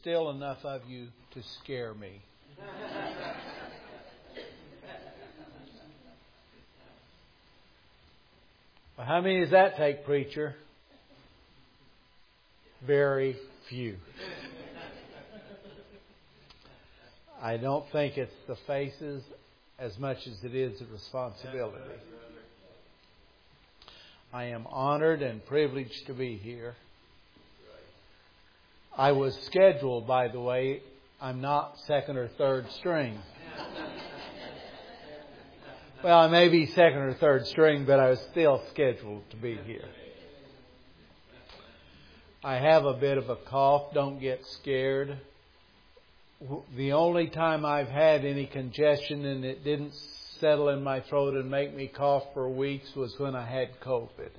Still enough of you to scare me. Well, how many does that take, preacher? Very few. I don't think it's the faces as much as it is the responsibility. I am honored and privileged to be here. I was scheduled, by the way. I'm not second or third string. Well, I may be second or third string, but I was still scheduled to be here. I have a bit of a cough. Don't get scared. The only time I've had any congestion and it didn't settle in my throat and make me cough for weeks was when I had COVID.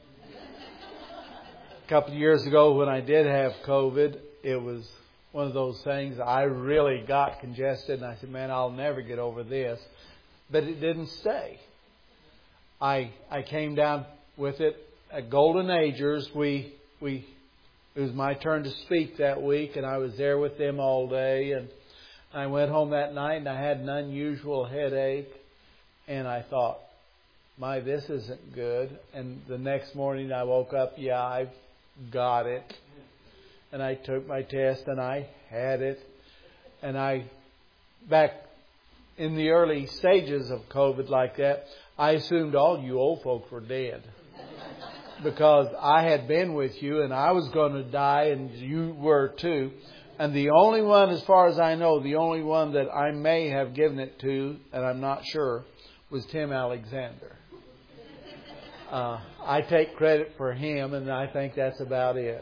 A couple of years ago when I did have COVID, it was one of those things I really got congested and I said, man, I'll never get over this. But it didn't stay. I came down with it at Golden Agers. It was my turn to speak that week and I was there with them all day, and I went home that night and I had an unusual headache and I thought, this isn't good. And the next morning I woke up, I've got it. And I took my test and I had it. And back in the early stages of COVID like that, I assumed all you old folks were dead. Because I had been with you and I was going to die and you were too. And the only one, as far as I know, the only one that I may have given it to, and I'm not sure, was Tim Alexander. I take credit for him, and I think that's about it.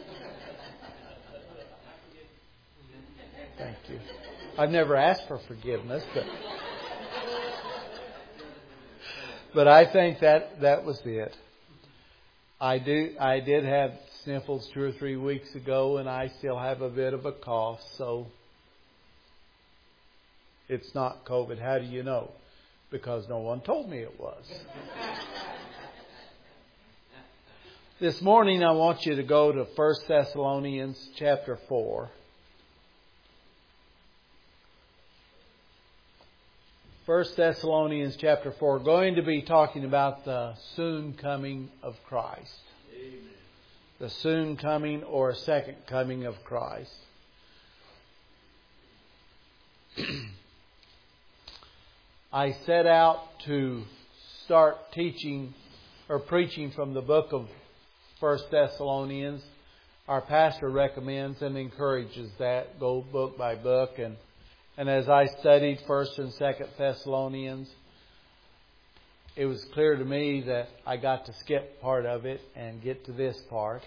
Thank you. I've never asked for forgiveness, but I think that was it. I did have sniffles 2 or 3 weeks ago, and I still have a bit of a cough, so it's not COVID. How do you know? Because no one told me it was. This morning I want you to go to 1 Thessalonians chapter 4. 1 Thessalonians chapter 4. Going to be talking about the soon coming of Christ. Amen. The soon coming or second coming of Christ. I set out to start teaching or preaching from the book of 1 Thessalonians. Our pastor recommends and encourages that. Go book by book. And as I studied 1st and 2nd Thessalonians, it was clear to me that I got to skip part of it and get to this part.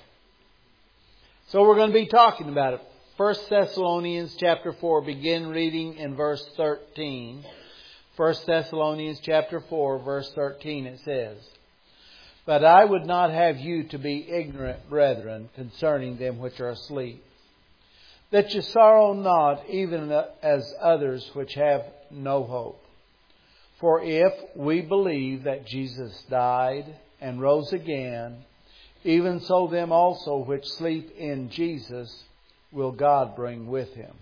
So we're going to be talking about it. 1 Thessalonians chapter 4, begin reading in verse 13. 1 Thessalonians chapter 4, verse 13, it says, "But I would not have you to be ignorant, brethren, concerning them which are asleep, that ye sorrow not, even as others which have no hope. For if we believe that Jesus died and rose again, even so them also which sleep in Jesus will God bring with Him.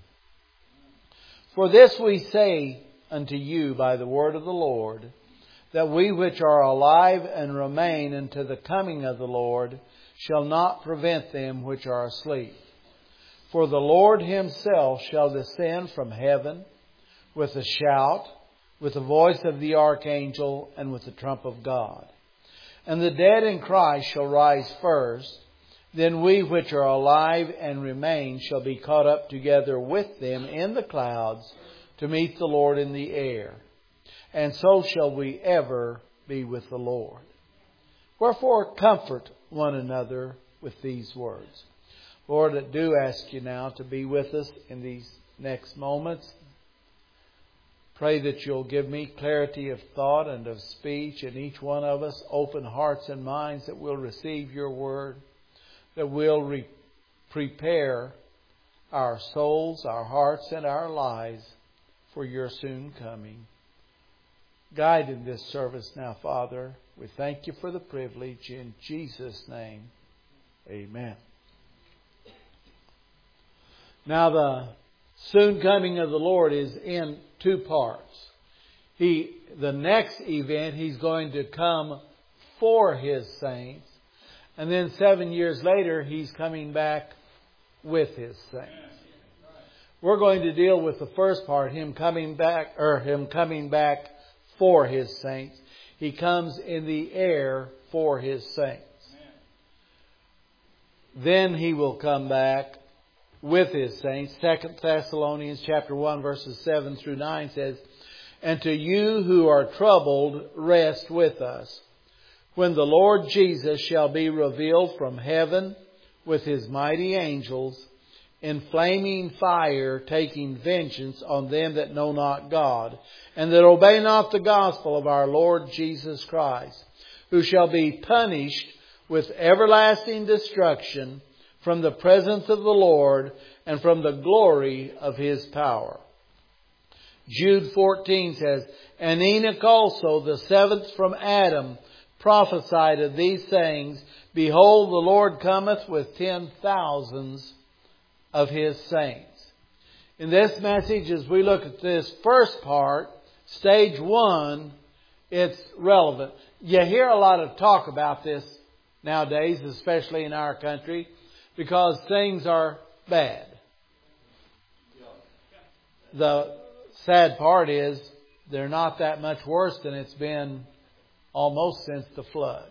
For this we say unto you by the word of the Lord, that we which are alive and remain unto the coming of the Lord shall not prevent them which are asleep. For the Lord Himself shall descend from heaven with a shout, with the voice of the archangel, and with the trump of God. And the dead in Christ shall rise first. Then we which are alive and remain shall be caught up together with them in the clouds to meet the Lord in the air. And so shall we ever be with the Lord. Wherefore comfort one another with these words." Lord, I do ask you now to be with us in these next moments. Pray that you'll give me clarity of thought and of speech, and each one of us open hearts and minds that we'll receive your word, that we'll prepare our souls, our hearts, and our lives for your soon coming. Guide in this service now, Father. We thank you for the privilege. In Jesus' name, amen. Now the soon coming of the Lord is in two parts. The next event, He's going to come for His saints. And then 7 years later, He's coming back with His saints. We're going to deal with the first part, Him coming back for His saints. He comes in the air for His saints. Then He will come back with His saints. 2 Thessalonians chapter 1 verses 7 through 9 says, "And to you who are troubled, rest with us, when the Lord Jesus shall be revealed from heaven with His mighty angels, in flaming fire, taking vengeance on them that know not God, and that obey not the gospel of our Lord Jesus Christ, who shall be punished with everlasting destruction from the presence of the Lord and from the glory of His power." Jude 14 says, "And Enoch also, the seventh from Adam, prophesied of these things. Behold, the Lord cometh with 10,000s of His saints." In this message, as we look at this first part, stage 1, it's relevant. You hear a lot of talk about this nowadays, especially in our country, because things are bad. The sad part is they're not that much worse than it's been almost since the flood.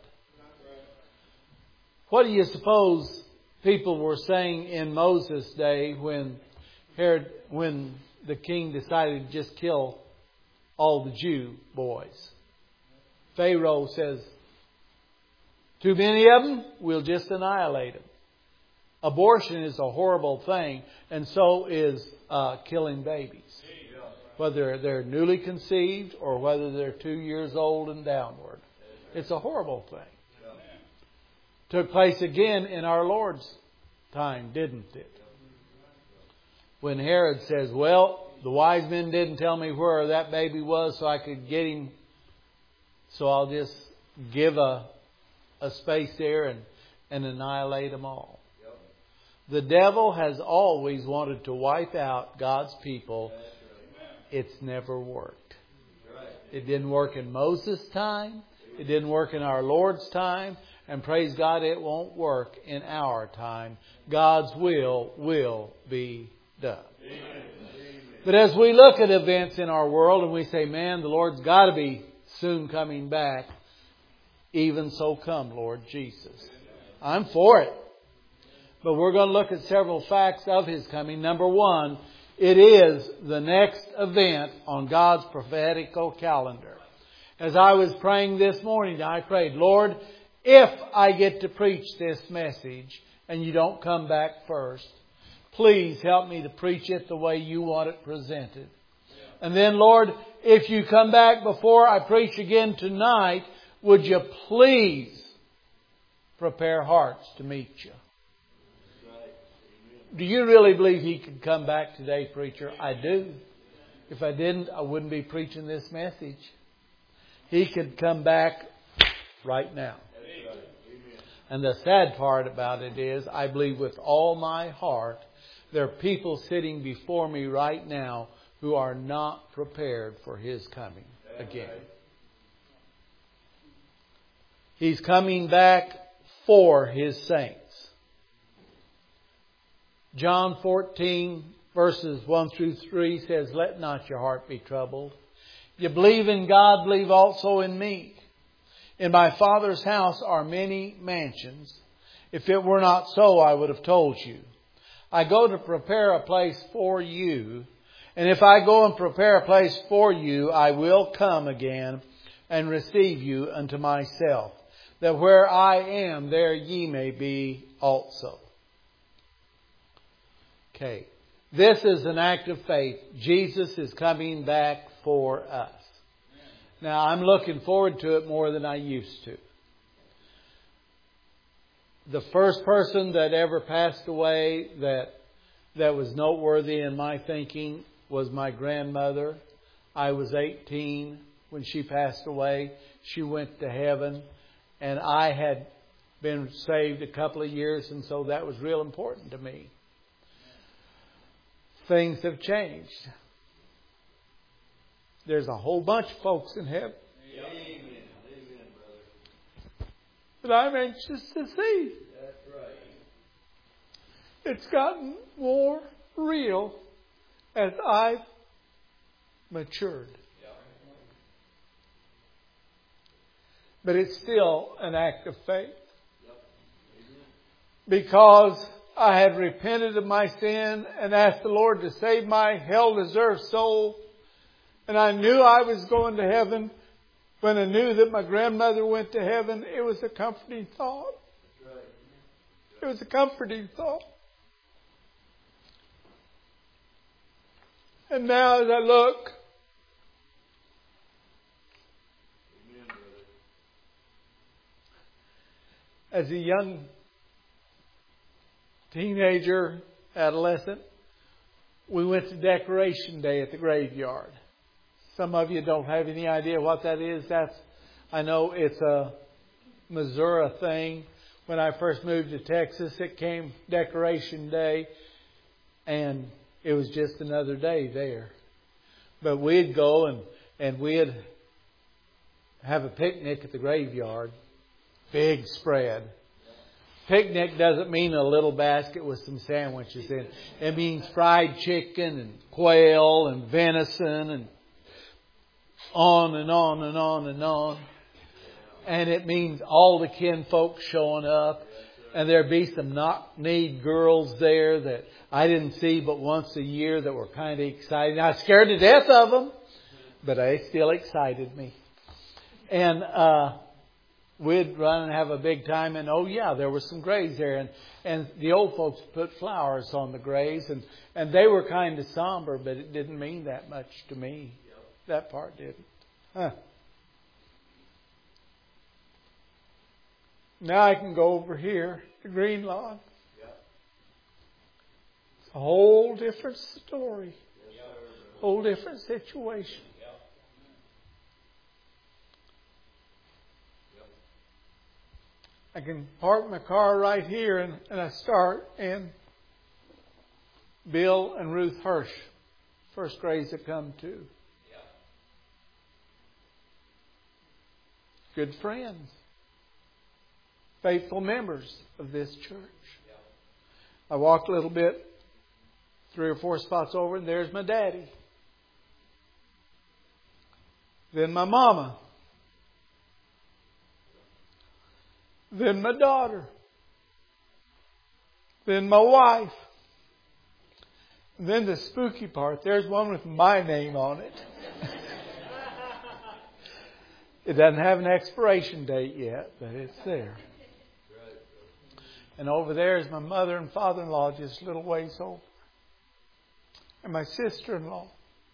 What do you suppose people were saying in Moses' day when the king decided to just kill all the Jew boys? Pharaoh says, "Too many of them, we'll just annihilate them." Abortion is a horrible thing, and so is killing babies. Whether they're newly conceived or whether they're 2 years old and downward. It's a horrible thing. Took place again in our Lord's time, didn't it? When Herod says, "Well, the wise men didn't tell me where that baby was so I could get him, so I'll just give a space there and annihilate them all." The devil has always wanted to wipe out God's people. It's never worked. It didn't work in Moses' time. It didn't work in our Lord's time. And praise God, it won't work in our time. God's will be done. But as we look at events in our world and we say, man, the Lord's got to be soon coming back. Even so come, Lord Jesus. I'm for it. But we're going to look at several facts of His coming. Number one, it is the next event on God's prophetical calendar. As I was praying this morning, I prayed, Lord, if I get to preach this message and you don't come back first, please help me to preach it the way you want it presented. And then, Lord, if you come back before I preach again tonight, would you please prepare hearts to meet you? Do you really believe He could come back today, preacher? I do. If I didn't, I wouldn't be preaching this message. He could come back right now. And the sad part about it is, I believe with all my heart, there are people sitting before me right now who are not prepared for His coming again. He's coming back for His saints. John 14 verses 1 through 3 says, "Let not your heart be troubled. You believe in God, believe also in me. In my Father's house are many mansions. If it were not so, I would have told you. I go to prepare a place for you. And if I go and prepare a place for you, I will come again and receive you unto myself, that where I am, there ye may be also." Okay. This is an act of faith. Jesus is coming back for us. Now, I'm looking forward to it more than I used to. The first person that ever passed away that was noteworthy in my thinking was my grandmother. I was 18 when she passed away. She went to heaven. And I had been saved a couple of years, and so that was real important to me. things have changed. There's a whole bunch of folks in heaven. Amen. But I'm anxious to see. That's right. It's gotten more real as I've matured. But it's still an act of faith. Because I had repented of my sin and asked the Lord to save my hell-deserved soul. And I knew I was going to heaven. When I knew that my grandmother went to heaven, it was a comforting thought. It was a comforting thought. And now as I look, as a young teenager, adolescent, we went to Decoration Day at the graveyard. Some of you don't have any idea what that is. I know it's a Missouri thing. When I first moved to Texas, it came Decoration Day, and it was just another day there. But we'd go and we'd have a picnic at the graveyard. Big spread. Picnic doesn't mean a little basket with some sandwiches in it. It means fried chicken and quail and venison and on and on and on and on. And it means all the kinfolk showing up. And there'd be some knock-kneed girls there that I didn't see but once a year that were kind of excited. I was scared to death of them, but they still excited me. And we'd run and have a big time. And oh yeah, there were some graves there. And the old folks put flowers on the graves. And they were kind of somber, but it didn't mean that much to me. That part didn't. Now I can go over here to Green Lawn. It's a whole different story. Whole different situation. I can park my car right here and I start, and Bill and Ruth Hirsch, first graves I come to. Good friends. Faithful members of this church. I walked a little bit, 3 or 4 spots over, and there's my daddy. Then my mama. Then my daughter. Then my wife. And then the spooky part, there's one with my name on it. It doesn't have an expiration date yet, but it's there. And over there is my mother and father-in-law just a little ways over. And my sister-in-law.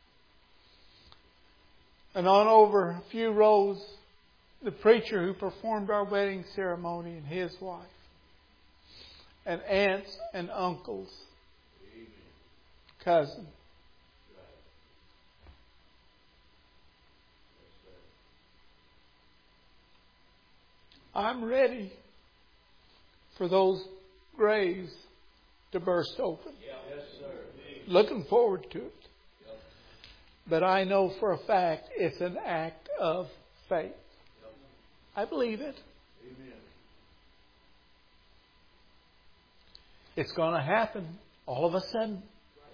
And on over a few rows, the preacher who performed our wedding ceremony and his wife. And aunts and uncles. Cousin. I'm ready for those graves to burst open. Looking forward to it. But I know for a fact it's an act of faith. I believe it. It's going to happen all of a sudden.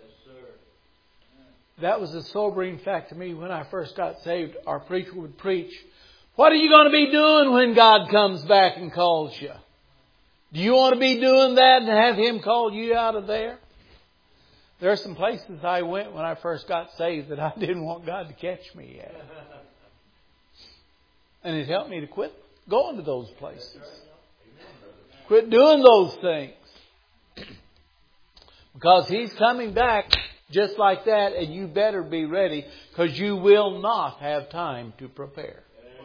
That was a sobering fact to me when I first got saved. Our preacher would preach, "What are you going to be doing when God comes back and calls you? Do you want to be doing that and have Him call you out of there?" There are some places I went when I first got saved that I didn't want God to catch me at. And it helped me to quit going to those places. Quit doing those things. Because He's coming back just like that, and you better be ready, because you will not have time to prepare.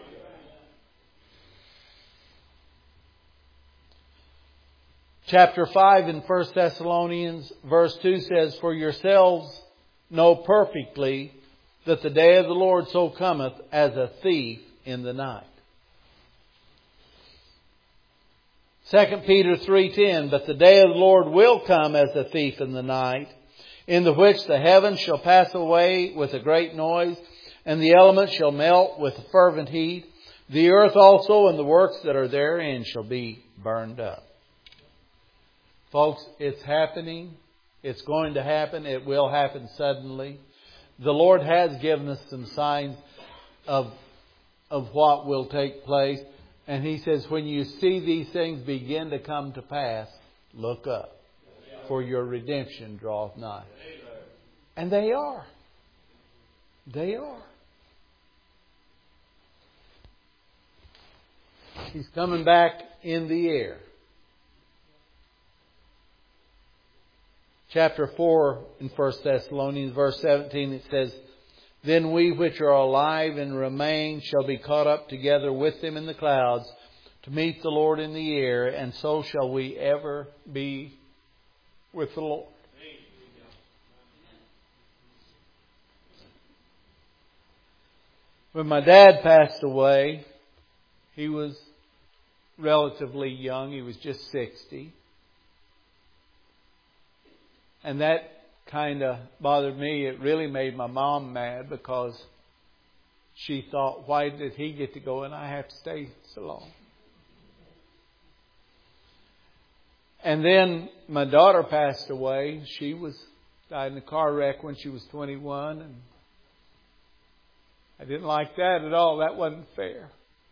Chapter 5 in 1 Thessalonians verse 2 says, "For yourselves know perfectly that the day of the Lord so cometh as a thief in the night." 2 Peter 3:10, "But the day of the Lord will come as a thief in the night, in the which the heavens shall pass away with a great noise, and the elements shall melt with a fervent heat. The earth also and the works that are therein shall be burned up. Folks, it's happening. It's going to happen. It will happen suddenly. The Lord has given us some signs of what will take place. And He says, when you see these things begin to come to pass, look up, for your redemption draweth nigh. And they are. They are. He's coming back in the air. Chapter 4 in 1 Thessalonians, verse 17, it says, Then we which are alive and remain shall be caught up together with them in the clouds to meet the Lord in the air, and so shall we ever be with the Lord. When my dad passed away, he was relatively young. He was just 60. And that kind of bothered me. It really made my mom mad because she thought, why did he get to go and I have to stay so long? And then my daughter passed away. She died in a car wreck when she was 21. And I didn't like that at all. That wasn't fair.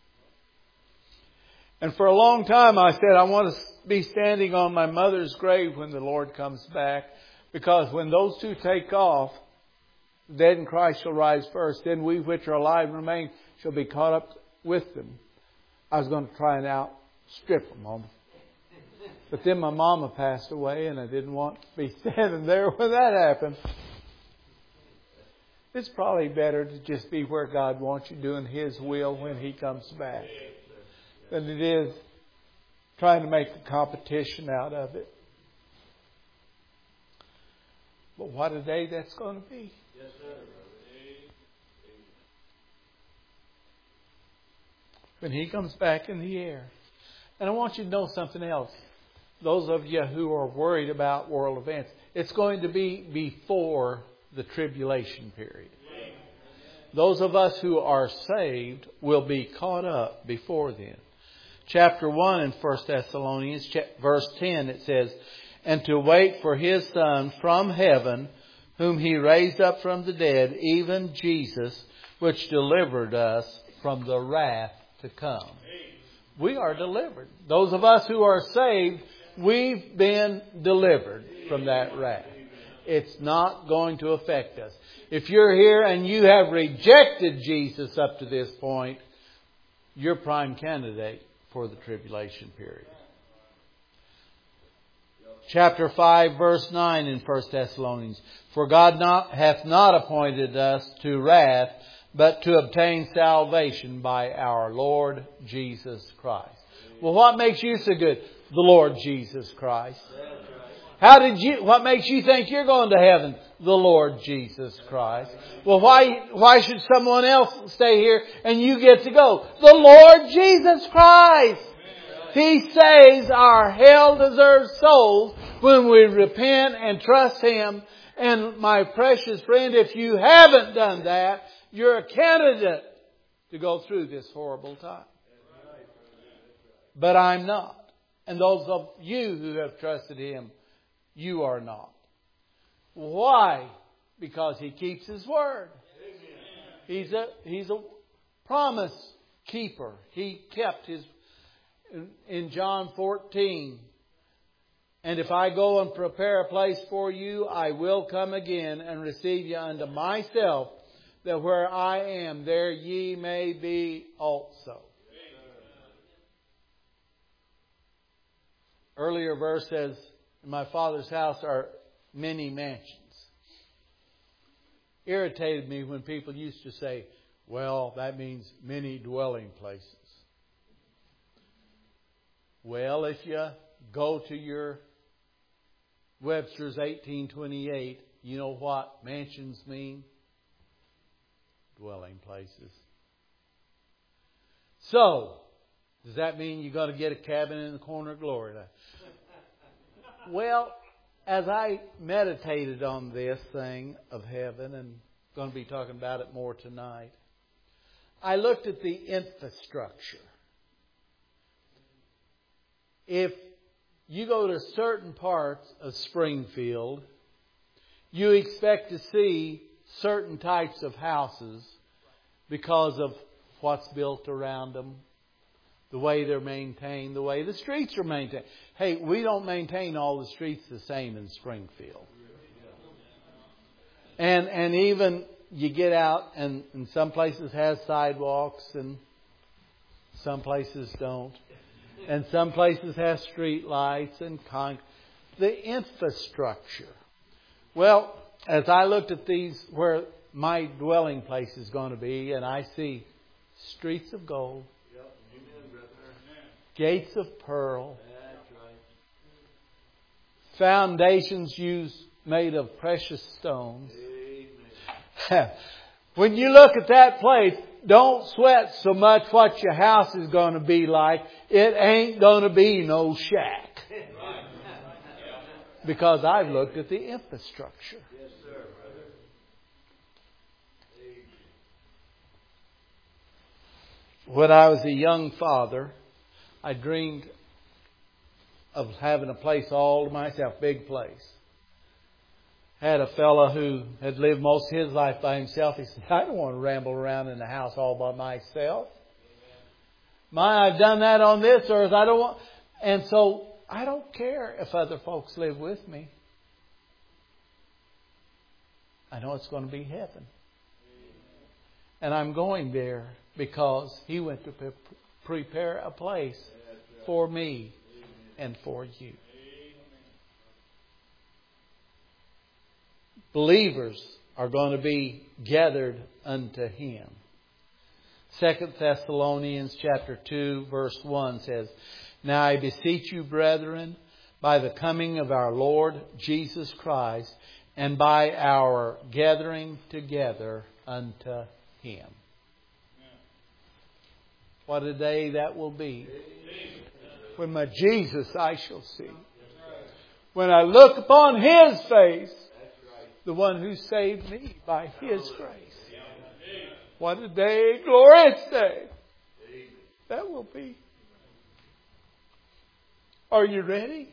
And for a long time I said, I want to be standing on my mother's grave when the Lord comes back. Because when those two take off, the dead in Christ shall rise first. Then we which are alive and remain shall be caught up with them. I was going to try and outstrip them on them. But then my mama passed away and I didn't want to be standing there when that happened. It's probably better to just be where God wants you, doing His will when He comes back, than it is trying to make a competition out of it. But what a day that's going to be. Yes, sir. When He comes back in the air. And I want you to know something else. Those of you who are worried about world events, it's going to be before the tribulation period. Those of us who are saved will be caught up before then. Chapter 1 in 1 Thessalonians, verse 10, it says, And to wait for His Son from heaven, whom He raised up from the dead, even Jesus, which delivered us from the wrath to come. We are delivered. Those of us who are saved, we've been delivered from that wrath. It's not going to affect us. If you're here and you have rejected Jesus up to this point, you're prime candidate for the tribulation period. Chapter 5, verse 9 in 1 Thessalonians. For God hath not appointed us to wrath, but to obtain salvation by our Lord Jesus Christ. Well, what makes you so good? The Lord Jesus Christ. What makes you think you're going to heaven? The Lord Jesus Christ. Well, why should someone else stay here and you get to go? The Lord Jesus Christ. He saves our hell-deserved souls when we repent and trust Him. And my precious friend, if you haven't done that, you're a candidate to go through this horrible time. But I'm not. And those of you who have trusted Him, you are not. Why? Because He keeps His word. He's a promise keeper. He kept His. In John 14, And if I go and prepare a place for you, I will come again and receive you unto myself, that where I am, there ye may be also. Earlier verse says, in my Father's house are many mansions. Irritated me when people used to say, well, that means many dwelling places. Well, if you go to your Webster's 1828, you know what mansions mean? Dwelling places. So, does that mean you're going to get a cabin in the corner of glory? Well, as I meditated on this thing of heaven, and going to be talking about it more tonight, I looked at the infrastructure. If you go to certain parts of Springfield, you expect to see certain types of houses because of what's built around them, the way they're maintained, the way the streets are maintained. Hey, we don't maintain all the streets the same in Springfield. And even you get out and some places have sidewalks and some places don't. And some places have street lights and the infrastructure. Well, as I looked at these, where my dwelling place is going to be, and I see streets of gold, gates of pearl, foundations made of precious stones. When you look at that place, don't sweat so much what your house is going to be like. It ain't going to be no shack. Because I've looked at the infrastructure. When I was a young father, I dreamed of having a place all to myself, big place. Had a fella who had lived most of his life by himself. He said, I don't want to ramble around in the house all by myself. I've done that on this earth. I don't want. And so I don't care if other folks live with me. I know it's going to be heaven. And I'm going there because He went to prepare a place for me and for you. Believers are going to be gathered unto Him. 2 Thessalonians chapter 2 verse 1 says, Now I beseech you, brethren, by the coming of our Lord Jesus Christ, and by our gathering together unto Him. What a day that will be. When my Jesus I shall see. When I look upon His face, the one who saved me by His grace. What a day, glorious day that will be. Are you ready?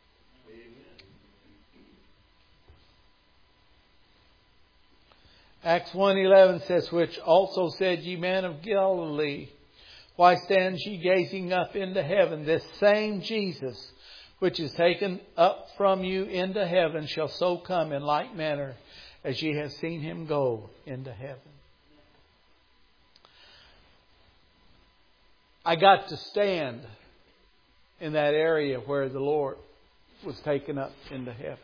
Acts 1:11 says, Which also said, Ye men of Galilee, why stand ye gazing up into heaven? This same Jesus, which is taken up from you into heaven, shall so come in like manner as ye have seen Him go into heaven. I got to stand in that area where the Lord was taken up into heaven.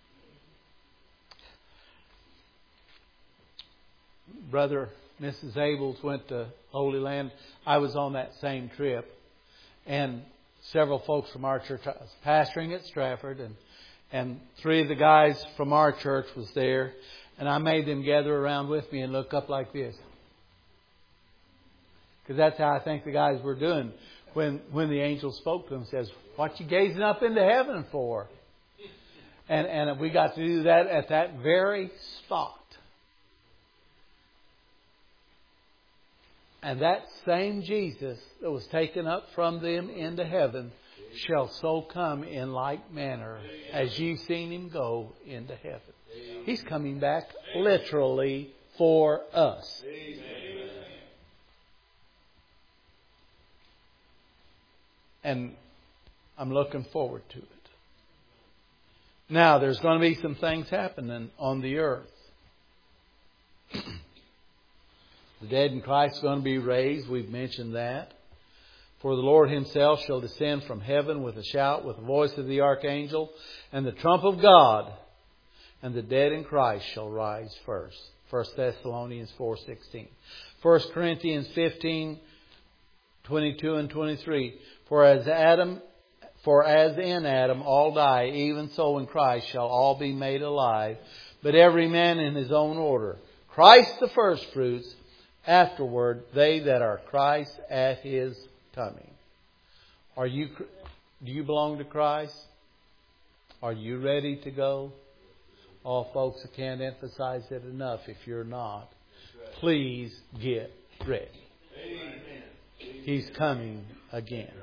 Brother, Mrs. Abels went to Holy Land. I was on that same trip. And several folks from our church, I was pastoring at Stratford, and three of the guys from our church was there. And I made them gather around with me and look up like this. Because that's how I think the guys were doing when the angel spoke to them. Says, what you gazing up into heaven for? And we got to do that at that very spot. And that same Jesus that was taken up from them into heaven shall so come in like manner as you've seen Him go into heaven. He's coming back literally for us. And I'm looking forward to it. Now, there's going to be some things happening on the earth. The dead in Christ are going to be raised. We've mentioned that. For the Lord Himself shall descend from heaven with a shout, with the voice of the archangel, and the trump of God. And the dead in Christ shall rise first. 1 Thessalonians 4:16. 1 Corinthians 15:22 and 23. For as in Adam all die, even so in Christ shall all be made alive, but every man in his own order. Christ the firstfruits, afterward they that are Christ at His coming. Do you belong to Christ? Are you ready to go? Oh, folks, I can't emphasize it enough. If you're not, please get ready. He's coming again.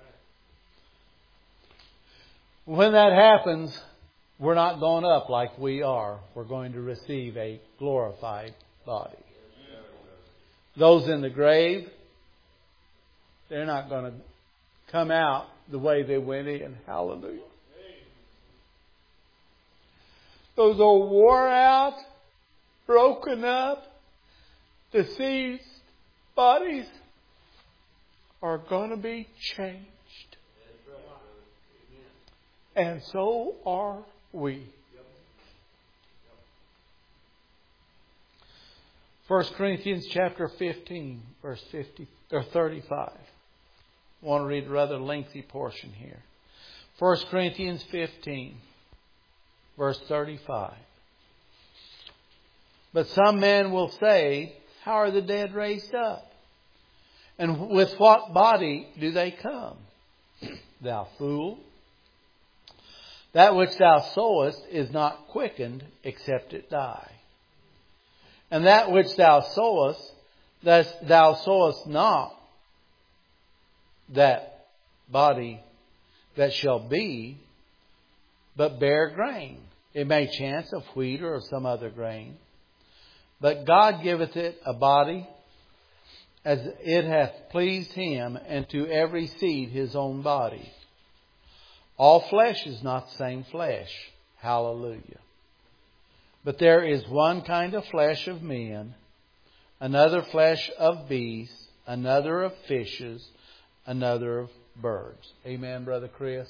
When that happens, we're not going up like we are. We're going to receive a glorified body. Those in the grave, they're not going to come out the way they went in. Hallelujah. Those old wore out, broken up, deceased bodies are going to be changed. And so are we. 1 Corinthians chapter 15, verse 35. I want to read a rather lengthy portion here. 1 Corinthians 15, verse 35. But some men will say, how are the dead raised up? And with what body do they come? Thou fool. That which thou sowest is not quickened except it die. And that which thou sowest, thou sowest not that body that shall be, but bare grain. It may chance of wheat or of some other grain. But God giveth it a body as it hath pleased Him, and to every seed his own body. All flesh is not the same flesh. Hallelujah. But there is one kind of flesh of men, another flesh of beasts, another of fishes, another of birds. Amen, Brother Chris?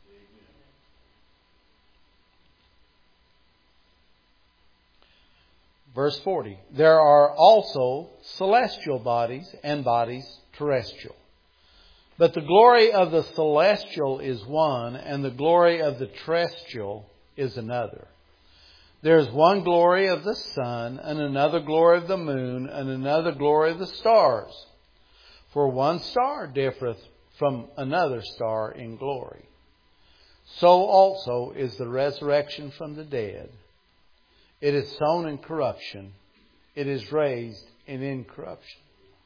Verse 40. There are also celestial bodies and bodies terrestrial. But the glory of the celestial is one, and the glory of the terrestrial is another. There is one glory of the sun, and another glory of the moon, and another glory of the stars. For one star differeth from another star in glory. So also is the resurrection from the dead. It is sown in corruption. It is raised in incorruption.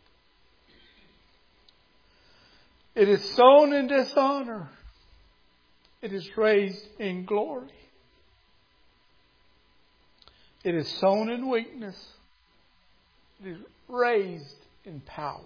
It is sown in dishonor. It is raised in glory. It is sown in weakness. It is raised in power.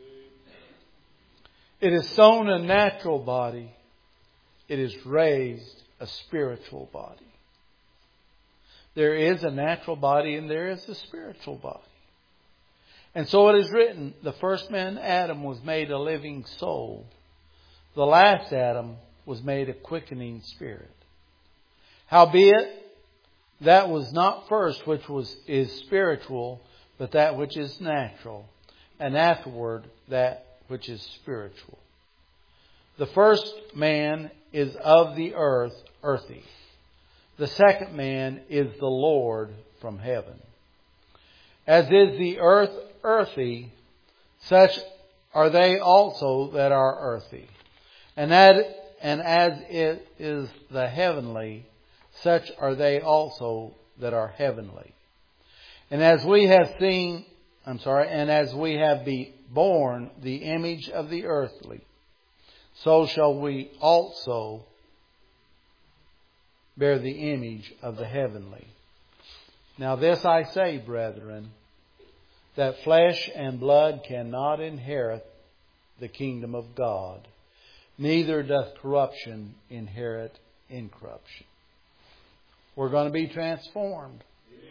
It is sown a natural body. It is raised a spiritual body. There is a natural body and there is a spiritual body. And so it is written, the first man, Adam, was made a living soul. The last Adam was made a quickening spirit. Howbeit, that was not first which is spiritual, but that which is natural, and afterward that which is spiritual. The first man is of the earth, earthy. The second man is the Lord from heaven. As is the earth earthy, such are they also that are earthy. And as it is the heavenly, such are they also that are heavenly. And as we have borne the image of the earthly, so shall we also bear the image of the heavenly. Now this I say, brethren, that flesh and blood cannot inherit the kingdom of God, neither doth corruption inherit incorruption. We're going to be transformed.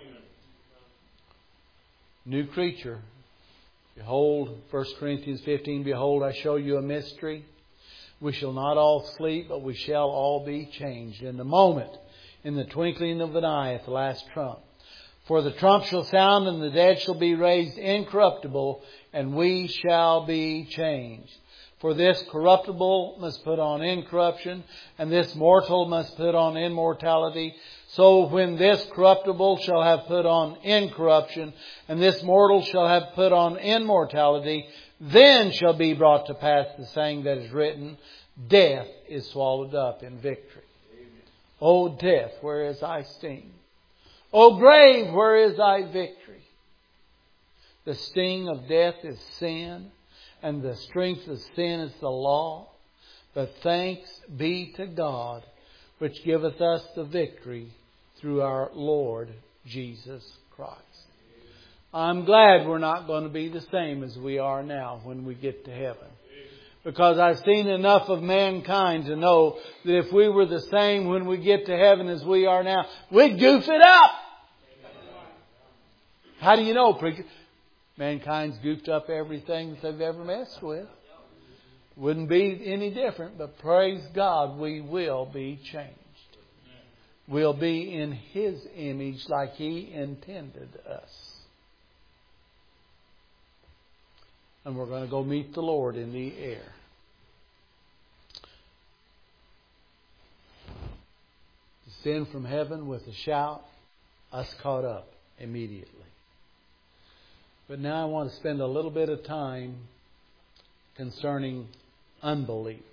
New creature. Behold, 1 Corinthians 15, behold, I show you a mystery. We shall not all sleep, but we shall all be changed in the moment, in the twinkling of an eye at the last trump. For the trump shall sound, and the dead shall be raised incorruptible, and we shall be changed. For this corruptible must put on incorruption, and this mortal must put on immortality. So when this corruptible shall have put on incorruption, and this mortal shall have put on immortality, then shall be brought to pass the saying that is written, death is swallowed up in victory. Amen. O death, where is thy sting? O grave, where is thy victory? The sting of death is sin, and the strength of sin is the law. But thanks be to God, which giveth us the victory through our Lord Jesus Christ. I'm glad we're not going to be the same as we are now when we get to heaven. Because I've seen enough of mankind to know that if we were the same when we get to heaven as we are now, we'd goof it up. How do you know, preacher? Mankind's goofed up everything that they've ever messed with. Wouldn't be any different, but praise God, we will be changed. We'll be in His image like He intended us. And we're going to go meet the Lord in the air. Descend from heaven with a shout, us caught up immediately. But now I want to spend a little bit of time concerning unbelievers.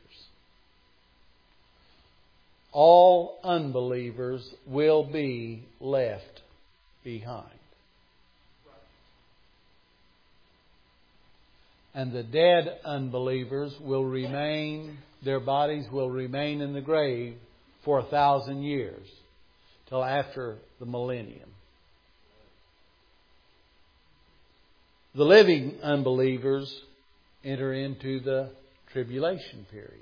All unbelievers will be left behind. And the dead unbelievers will remain, their bodies will remain in the grave for 1,000 years, till after the millennium. The living unbelievers enter into the tribulation period.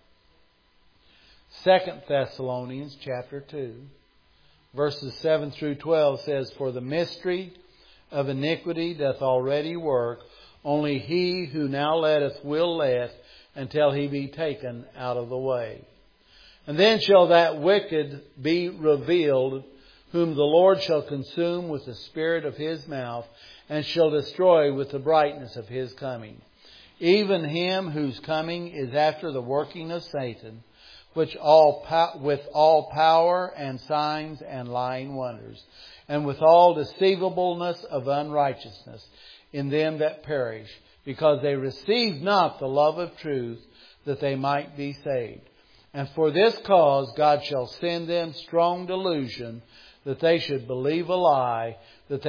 2 Thessalonians chapter 2, verses 7 through 12 says, For the mystery of iniquity doth already work, only he who now letteth will let, until he be taken out of the way. And then shall that wicked be revealed, whom the Lord shall consume with the spirit of His mouth, and shall destroy with the brightness of His coming. Even him whose coming is after the working of Satan, which with all power and signs and lying wonders, and with all deceivableness of unrighteousness in them that perish, because they received not the love of truth, that they might be saved. And for this cause God shall send them strong delusion, that they should believe a lie, that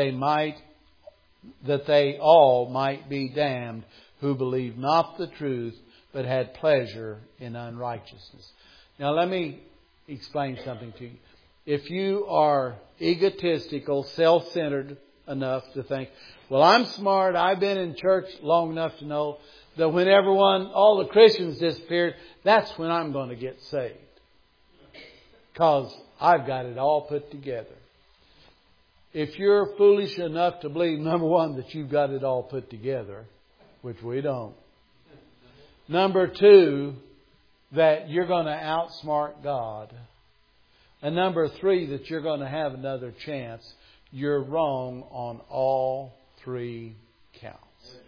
they all might be damned, who believed not the truth, but had pleasure in unrighteousness. Now let me explain something to you. If you are egotistical, self-centered enough to think, well, I'm smart, I've been in church long enough to know that when all the Christians disappeared, that's when I'm going to get saved. Because I've got it all put together. If you're foolish enough to believe, number one, that you've got it all put together, which we don't. Number two, that you're going to outsmart God. And number three, that you're going to have another chance. You're wrong on all three counts.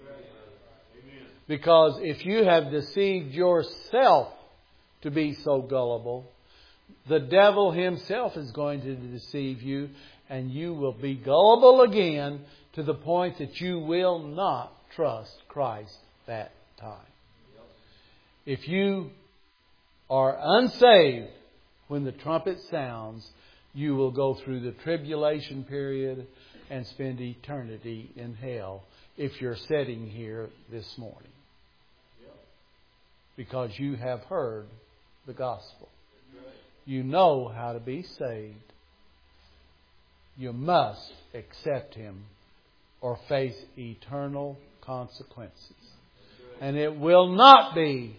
Because if you have deceived yourself to be so gullible, the devil himself is going to deceive you, and you will be gullible again to the point that you will not trust Christ that time. If you are unsaved when the trumpet sounds, you will go through the tribulation period and spend eternity in hell if you're sitting here this morning. Because you have heard the gospel. You know how to be saved. You must accept Him or face eternal consequences. And it will not be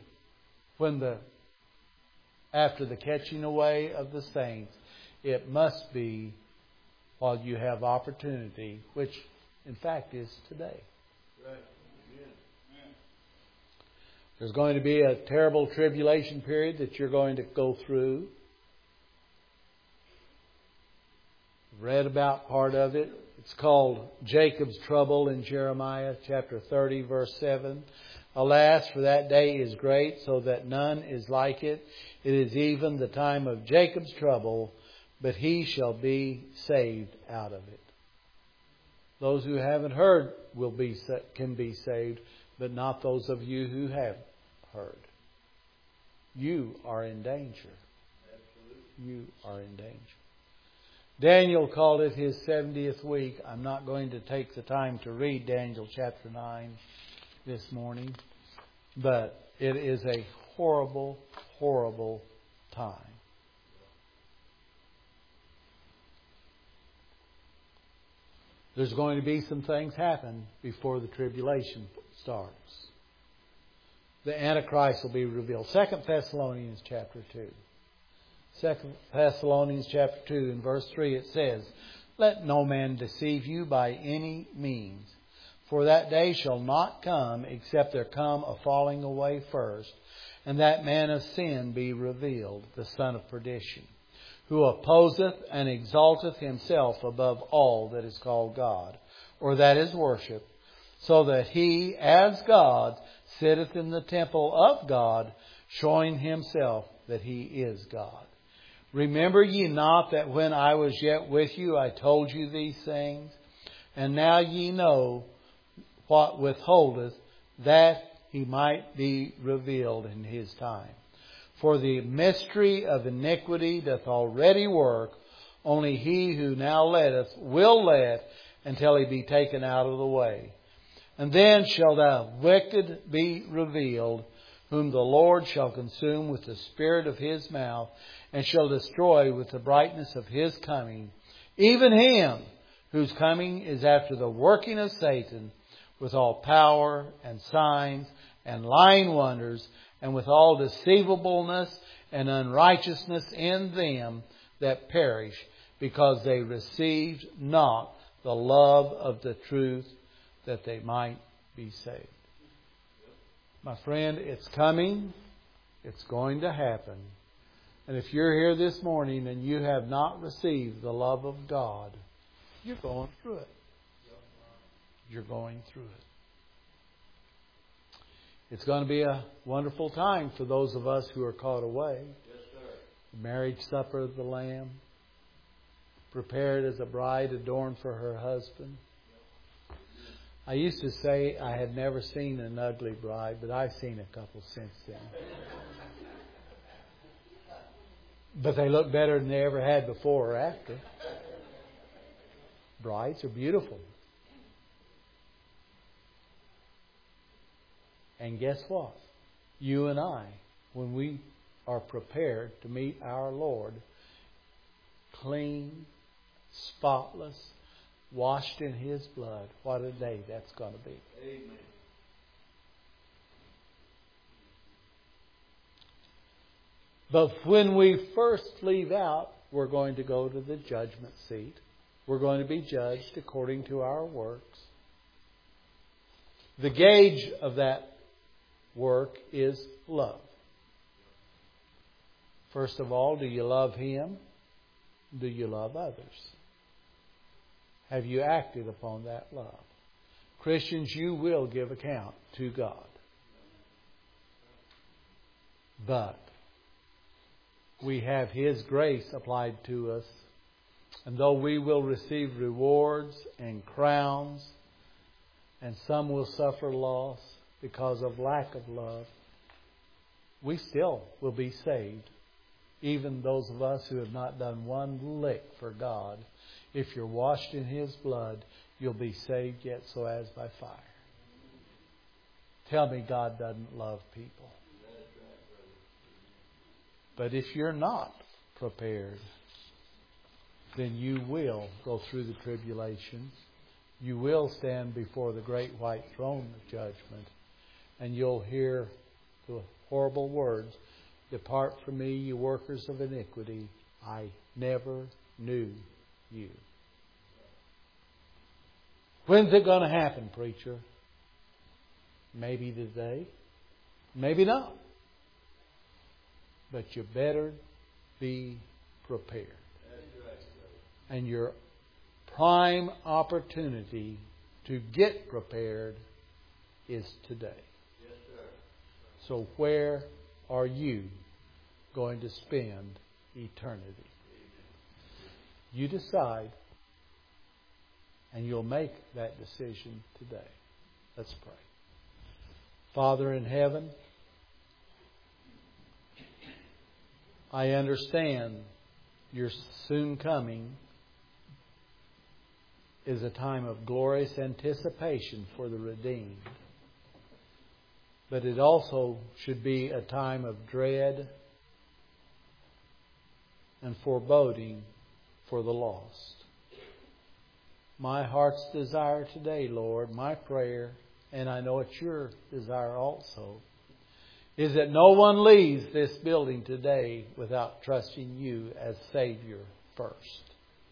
after the catching away of the saints. It must be while you have opportunity, which in fact is today. There's going to be a terrible tribulation period that you're going to go through. Read about part of it. It's called Jacob's trouble in Jeremiah chapter 30, verse 7. Alas, for that day is great, so that none is like it. It is even the time of Jacob's trouble, but he shall be saved out of it. Those who haven't heard can be saved, but not those of you who have heard. You are in danger. you are in danger. Daniel called it his 70th week. I'm not going to take the time to read Daniel chapter 9 this morning, but it is a horrible, horrible time. There's going to be some things happen before the tribulation starts. The Antichrist will be revealed. 2 Thessalonians chapter 2. 2 Thessalonians chapter 2 in verse 3 it says, "Let no man deceive you by any means, for that day shall not come except there come a falling away first, and that man of sin be revealed, the son of perdition, who opposeth and exalteth himself above all that is called God, or that is worshipped, so that he, as God, sitteth in the temple of God, showing himself that he is God. Remember ye not that when I was yet with you, I told you these things? And now ye know what withholdeth, that he might be revealed in his time. For the mystery of iniquity doth already work, only he who now letteth will let until he be taken out of the way. And then shall the wicked be revealed, whom the Lord shall consume with the spirit of his mouth, and shall destroy with the brightness of his coming, even him whose coming is after the working of Satan, with all power and signs and lying wonders, and with all deceivableness and unrighteousness in them that perish, because they received not the love of the truth, that they might be saved." My friend, it's coming. It's going to happen. And if you're here this morning and you have not received the love of God, you're going through it. You're going through it. It's going to be a wonderful time for those of us who are caught away. Yes, sir. The marriage supper of the Lamb, prepared as a bride adorned for her husband. I used to say I had never seen an ugly bride, but I've seen a couple since then. But they look better than they ever had before or after. Brides are beautiful. And guess what? You and I, when we are prepared to meet our Lord, clean, spotless, washed in His blood, what a day that's going to be. Amen. But when we first leave out, we're going to go to the judgment seat. We're going to be judged according to our works. The gauge of that work is love. First of all, do you love Him? Do you love others? Have you acted upon that love? Christians, you will give account to God. But we have His grace applied to us. And though we will receive rewards and crowns, and some will suffer loss because of lack of love, we still will be saved. Even those of us who have not done one lick for God, if you're washed in His blood, you'll be saved yet so as by fire. Tell me God doesn't love people. But if you're not prepared, then you will go through the tribulation. You will stand before the great white throne of judgment. And you'll hear the horrible words, "Depart from me, you workers of iniquity. I never knew you." When's it going to happen, preacher? Maybe today. Maybe not. But you better be prepared. And your prime opportunity to get prepared is today. So where are you going to spend eternity? You decide, and you'll make that decision today. Let's pray. Father in heaven, I understand your soon coming is a time of glorious anticipation for the redeemed. But it also should be a time of dread and foreboding for the lost. My heart's desire today, Lord, my prayer, and I know it's your desire also, is that no one leaves this building today without trusting you as Savior first.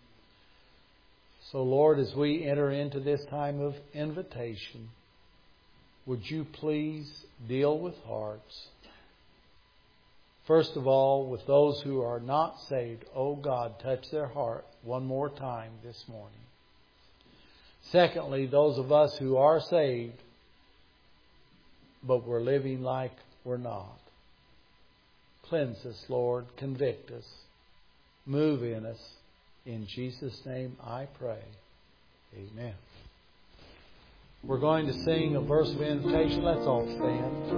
So, Lord, as we enter into this time of invitation, would you please deal with hearts? First of all, with those who are not saved, oh God, touch their heart one more time this morning. Secondly, those of us who are saved, but we're living like we're not. Cleanse us, Lord. Convict us. Move in us. In Jesus' name I pray. Amen. We're going to sing a verse of invitation. Let's all stand.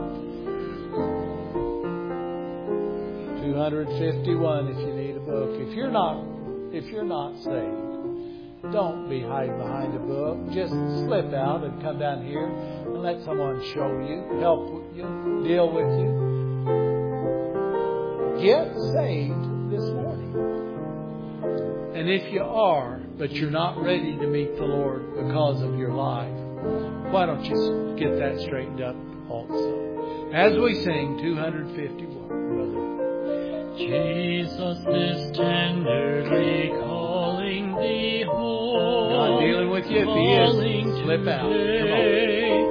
251 if you need a book. If you're not saved, don't be hiding behind a book. Just slip out and come down here and let someone show you, help you, deal with you. Get saved this morning. And if you are, but you're not ready to meet the Lord because of your life, why don't you get that straightened up also? As we sing 251, brother. Jesus is tenderly calling thee home. God dealing with you. If He is, slip out. Come on.